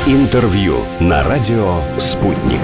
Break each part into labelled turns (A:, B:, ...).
A: Интервью на радио «Спутник».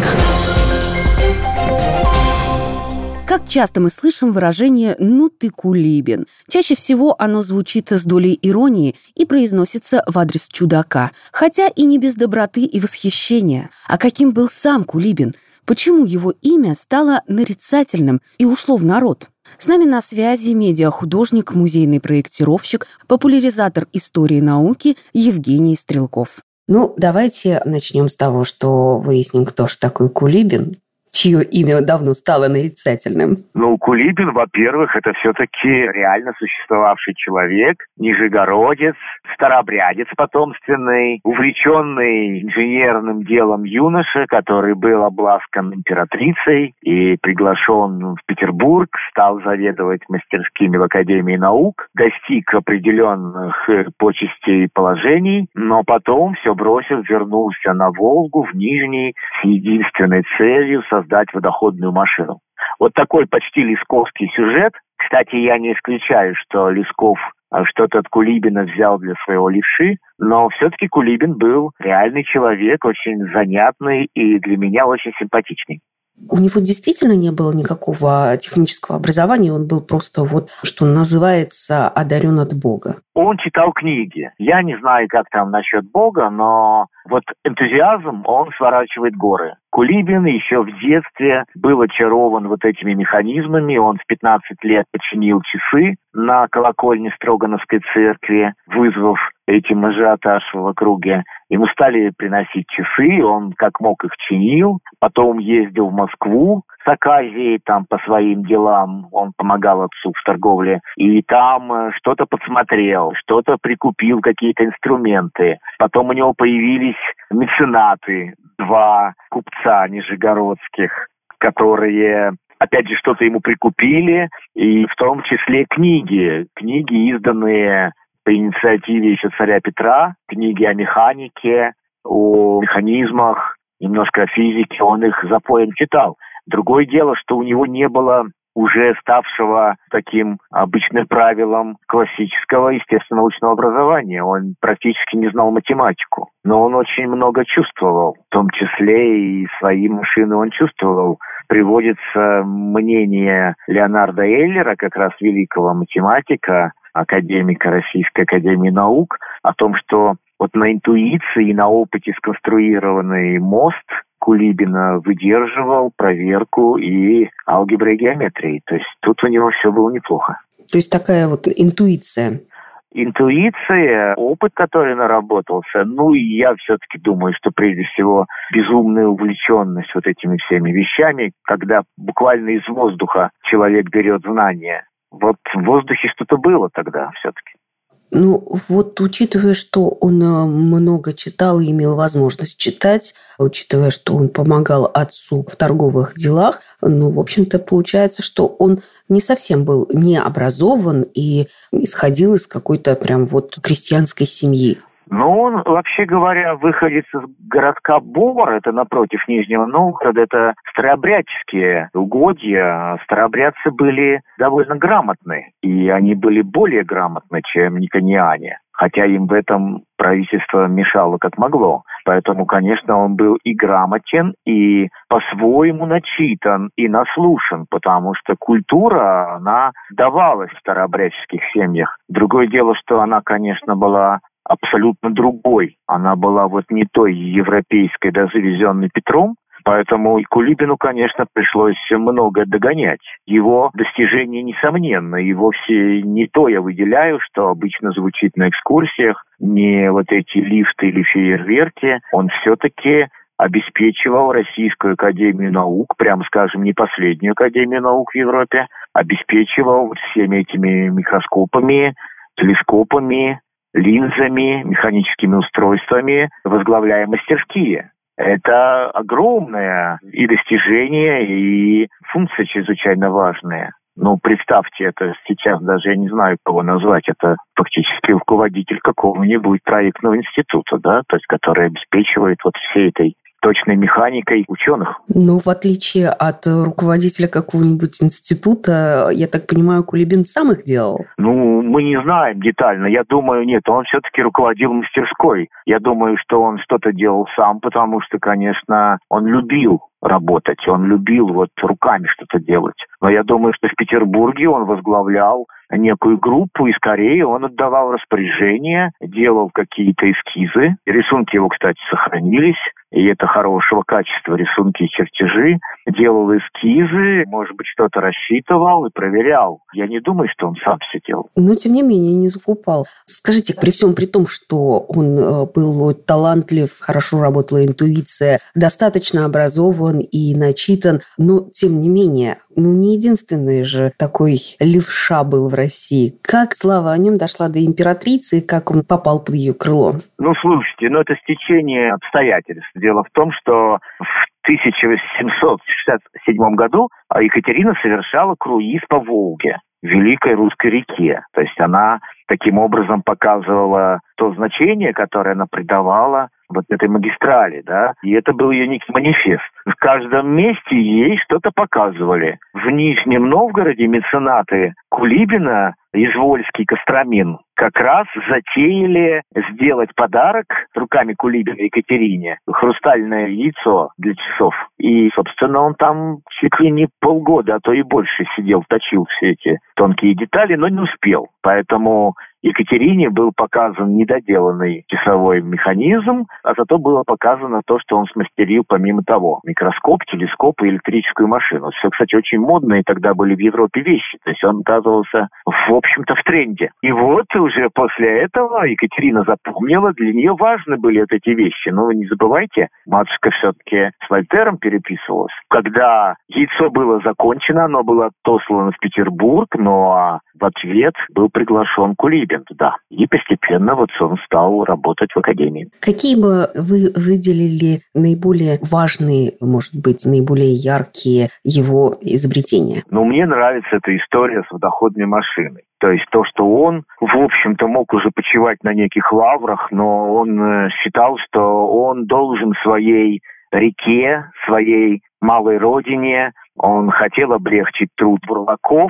B: Как часто мы слышим выражение «ну ты Кулибин». Чаще всего оно звучит с долей иронии и произносится в адрес чудака, хотя и не без доброты и восхищения. А каким был сам Кулибин? Почему его имя стало нарицательным и ушло в народ? С нами на связи медиахудожник, музейный проектировщик, популяризатор истории науки Евгений Стрелков.
C: Давайте начнем с того, что выясним, кто же такой Кулибин, чье имя давно стало нарицательным.
D: Кулибин, во-первых, это все-таки реально существовавший человек, нижегородец, старообрядец потомственный, увлеченный инженерным делом юноша, который был обласкан императрицей и приглашен в Петербург, стал заведовать мастерскими в Академии наук, достиг определенных почестей и положений, но потом все бросил, вернулся на Волгу, в Нижний, с единственной целью создать водоходную машину. Вот такой почти лесковский сюжет. Кстати, я не исключаю, что Лесков что-то от Кулибина взял для своего левши, но все-таки Кулибин был реальный человек, очень занятный и для меня очень симпатичный.
C: У него действительно не было никакого технического образования, он был просто что называется, одарен от Бога.
D: Он читал книги. Я не знаю, как там насчет Бога, но энтузиазм, он сворачивает горы. Кулибин еще в детстве был очарован этими механизмами. Он в 15 лет починил часы на колокольне Строгановской церкви, вызвав этим ажиотаж в округе. Ему стали приносить часы, он как мог их чинил. Потом ездил в Москву с оказией там по своим делам. Он помогал отцу в торговле. И там что-то подсмотрел, что-то прикупил, какие-то инструменты. Потом у него появились меценаты, 2 купца нижегородских, которые, опять же, что-то ему прикупили, и в том числе книги, изданные по инициативе еще царя Петра, книги о механике, о механизмах, немножко о физике, он их запоем читал. Другое дело, что у него не было уже ставшего таким обычным правилом классического естественно-научного образования. Он практически не знал математику, но он очень много чувствовал, в том числе и свои машины он чувствовал. Приводится мнение Леонарда Эйлера, как раз великого математика, академика Российской академии наук, о том, что на интуиции и на опыте сконструированный мост Кулибина выдерживал проверку и алгебры и геометрии. То есть тут у него все было неплохо.
C: То есть такая интуиция.
D: Интуиция, опыт, который наработался. И я все-таки думаю, что прежде всего безумная увлеченность этими всеми вещами, когда буквально из воздуха человек берет знания. В воздухе что-то было тогда все-таки.
C: Учитывая, что он много читал и имел возможность читать, учитывая, что он помогал отцу в торговых делах, в общем-то, получается, что он не совсем был необразован и исходил из какой-то прям крестьянской семьи.
D: Он, вообще говоря, выходец из городка Бор, это напротив Нижнего Новгорода, это старообрядческие угодья. Старообрядцы были довольно грамотны, и они были более грамотны, чем никониане. Хотя им в этом правительство мешало как могло. Поэтому, конечно, он был и грамотен, и по-своему начитан, и наслушан, потому что культура, она давалась в старообрядческих семьях. Другое дело, что она, конечно, была абсолютно другой. Она была не той европейской, завезенной Петром. Поэтому и Кулибину, конечно, пришлось много догонять. Его достижения несомненно. И вовсе не то я выделяю, что обычно звучит на экскурсиях, не эти лифты или фейерверки. Он все-таки обеспечивал Российскую академию наук, прямо скажем, не последнюю академию наук в Европе, обеспечивал всеми этими микроскопами, телескопами, линзами, механическими устройствами, возглавляя мастерские. Это огромное и достижение, и функция чрезвычайно важная. Ну, представьте, это сейчас даже я не знаю, кого назвать. Это фактически руководитель какого-нибудь проектного института, да, то есть который обеспечивает вот всей этой точной механикой ученых.
C: Но в отличие от руководителя какого-нибудь института, я так понимаю, Кулибин сам их делал?
D: Ну, мы не знаем детально. Я думаю, нет, он все-таки руководил мастерской. Я думаю, что он что-то делал сам, потому что, конечно, он любил работать, он любил вот руками что-то делать. Но я думаю, что в Петербурге он возглавлял некую группу, и скорее он отдавал распоряжения, делал какие-то эскизы. Рисунки его, кстати, сохранились, и это хорошего качества рисунки и чертежи. Делал эскизы, может быть, что-то рассчитывал и проверял. Я не думаю, что он сам все делал.
C: Но, тем не менее, не закупал. Скажите, при всем при том, что он был талантлив, хорошо работала интуиция, достаточно образован и начитан, но, тем не менее, не единственный же такой левша был в России. Как слава о нем дошла до императрицы, и как он попал под ее крыло?
D: Ну, слушайте, это стечение обстоятельств. Дело в том, что в 1767 году Екатерина совершала круиз по Волге, Великой Русской реке. То есть она таким образом показывала то значение, которое она придавала вот этой магистрали, да, и это был ее некий манифест. В каждом месте ей что-то показывали. В Нижнем Новгороде меценаты Кулибина, Извольский, Костромин, как раз затеяли сделать подарок руками Кулибина Екатерине, хрустальное яйцо для часов. И, собственно, он там чуть ли не полгода, а то и больше сидел, точил все эти тонкие детали, но не успел. Поэтому Екатерине был показан недоделанный часовой механизм, а зато было показано то, что он смастерил помимо того. Микроскоп, телескоп и электрическую машину. Все, кстати, очень модные тогда были в Европе вещи. То есть он оказывался, в общем-то, в тренде. И вот уже после этого Екатерина запомнила, для нее важны были вот эти вещи. Но вы не забывайте, матушка все-таки с Вольтером переписывалась. Когда яйцо было закончено, оно было отослано в Петербург, но в ответ был приглашен Кулибин туда. И постепенно вот он стал работать в академии.
C: Какие бы вы выделили наиболее важные, может быть, наиболее яркие его изобретения?
D: Мне нравится эта история с водоходной машиной. То есть то, что он, в общем-то, мог уже почивать на неких лаврах, но он считал, что он должен своей реке, своей малой родине, он хотел облегчить труд бурлаков,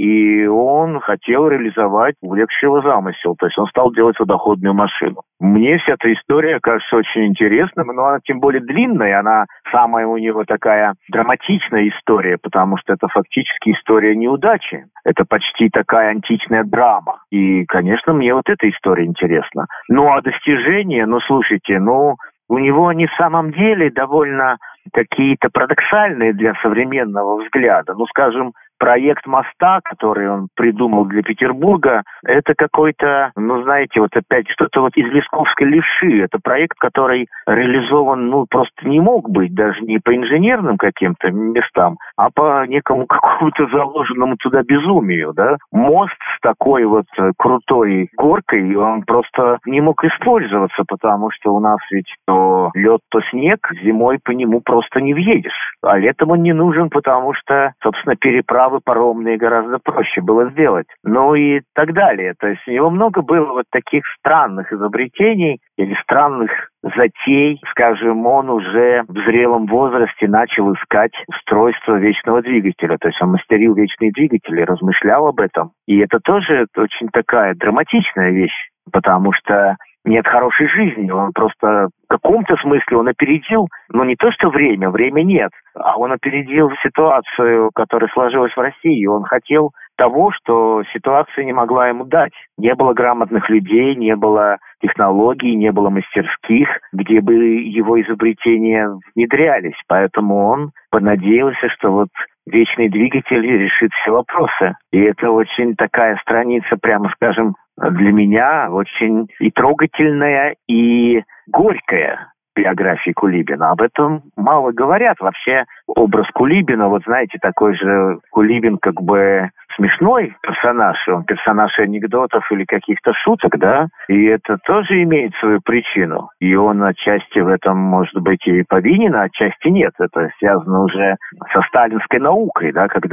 D: и он хотел реализовать увлекший его замысел. То есть он стал делать водоходную машину. Мне вся эта история кажется очень интересной, но она тем более длинная, она самая у него такая драматичная история, потому что это фактически история неудачи. Это почти такая античная драма. И, конечно, мне вот эта история интересна. А достижения, слушайте, у него они в самом деле довольно какие-то парадоксальные для современного взгляда. Скажем, проект моста, который он придумал для Петербурга, это какой-то, знаете, вот опять что-то вот из лесковской левши. Это проект, который реализован, просто не мог быть, даже не по инженерным каким-то местам, а по некому какому-то заложенному туда безумию, да. Мост с такой вот крутой горкой, он просто не мог использоваться, потому что у нас ведь то лед, то снег, зимой по нему просто не въедешь. А летом он не нужен, потому что, собственно, переправы паромные гораздо проще было сделать. И так далее. То есть у него много было вот таких странных изобретений или странных затей. Скажем, он уже в зрелом возрасте начал искать устройство вечного двигателя. То есть он мастерил вечные двигатели, размышлял об этом. И это тоже очень такая драматичная вещь, потому что нет хорошей жизни. Он просто в каком-то смысле он опередил, не то что время нет, а он опередил ситуацию, которая сложилась в России. Он хотел того, что ситуация не могла ему дать. Не было грамотных людей, не было технологий, не было мастерских, где бы его изобретения внедрялись. Поэтому он понадеялся, что вот вечный двигатель решит все вопросы. И это очень такая страница, прямо скажем, для меня очень и трогательная, и горькая биографии Кулибина. Об этом мало говорят. Вообще образ Кулибина, знаете, такой же Кулибин как бы смешной персонаж. Он персонаж анекдотов или каких-то шуток, да? И это тоже имеет свою причину. И он отчасти в этом, может быть, и повинен, а отчасти нет. Это связано уже со сталинской наукой, да, когда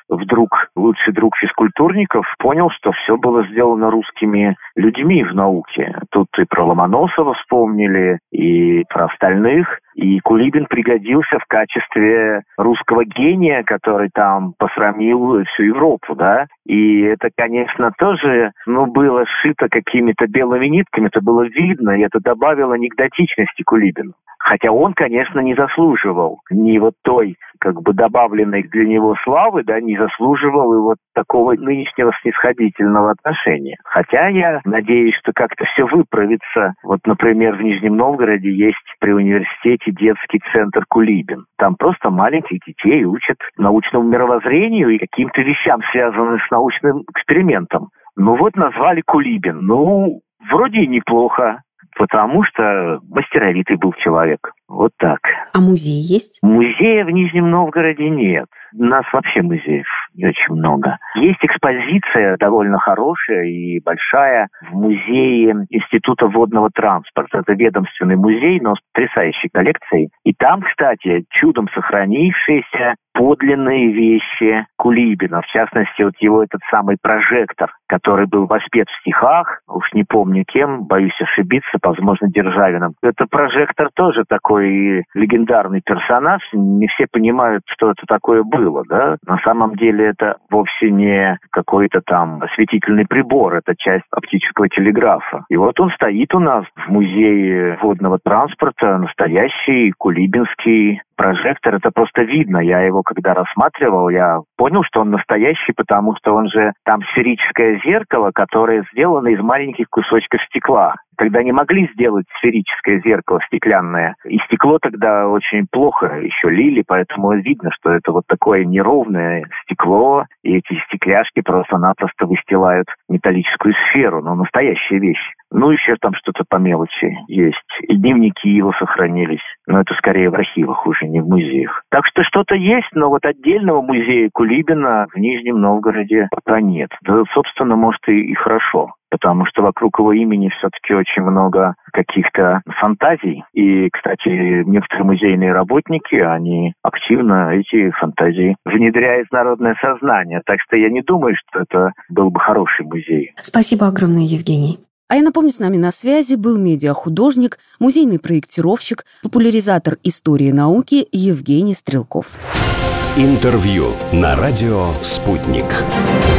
D: вдруг лучший друг физкультурников понял, что все было сделано русскими людьми в науке. Тут и про Ломоносова вспомнили, и про остальных. И Кулибин пригодился в качестве русского гения, который там посрамил всю Европу, да. И это, конечно, тоже, было сшито какими-то белыми нитками, это было видно, и это добавило анекдотичности Кулибину. Хотя он, конечно, не заслуживал ни вот той, добавленной для него славы, да, не заслуживал и вот такого нынешнего снисходительного отношения. Хотя я надеюсь, что как-то все выправится. Вот, например, в Нижнем Новгороде есть при университете детский центр Кулибин. Там просто маленьких детей учат научному мировоззрению и каким-то вещам, связанным с научным экспериментом. Назвали Кулибин. Вроде и неплохо. Потому что мастеровитый был человек. Вот так.
C: А музей есть?
D: Музея в Нижнем Новгороде нет. У нас вообще музеев не очень много. Есть экспозиция довольно хорошая и большая в музее Института водного транспорта. Это ведомственный музей, но с потрясающей коллекцией. И там, кстати, чудом сохранившиеся подлинные вещи Кулибина. В частности, вот его этот самый прожектор, который был воспет в стихах, уж не помню кем, боюсь ошибиться, возможно, Державиным. Это прожектор тоже такой легендарный персонаж. Не все понимают, что это такое было, да? На самом деле это вовсе не какой-то там осветительный прибор, это часть оптического телеграфа. И вот он стоит у нас в музее водного транспорта, настоящий кулибинский прожектор. Это просто видно. Я его когда рассматривал, я понял, что он настоящий, потому что он же там сферическое зеркало, которое сделано из маленьких кусочков стекла. Когда не могли сделать сферическое зеркало стеклянное, и стекло тогда очень плохо еще лили, поэтому видно, что это вот такое неровное стекло, и эти стекляшки просто-напросто выстилают металлическую сферу, настоящая вещь. Еще там что-то по мелочи есть. И дневники его сохранились. Но это скорее в архивах уже, не в музеях. Так что что-то есть, но вот отдельного музея Кулибина в Нижнем Новгороде пока нет. Да, собственно, может, и хорошо. Потому что вокруг его имени все-таки очень много каких-то фантазий. И, кстати, некоторые музейные работники, они активно эти фантазии внедряют в народное сознание. Так что я не думаю, что это был бы хороший музей.
C: Спасибо огромное, Евгений.
B: А я напомню, с нами на связи был медиахудожник, музейный проектировщик, популяризатор истории науки Евгений Стрелков.
A: Интервью на радио «Спутник».